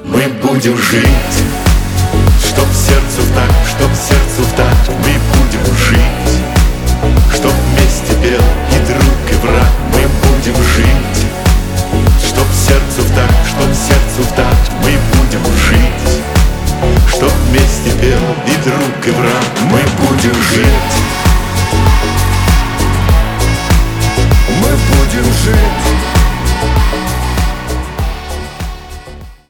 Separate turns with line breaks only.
мы будем жить. Чтоб сердцу в такт, чтоб сердцу в такт, мы будем жить. Чтоб вместе пел и друг, и враг, мы будем жить. Чтоб сердцу в такт, чтоб сердцу в такт, мы будем жить. Чтоб вместе пел и друг, и враг, мы будем жить.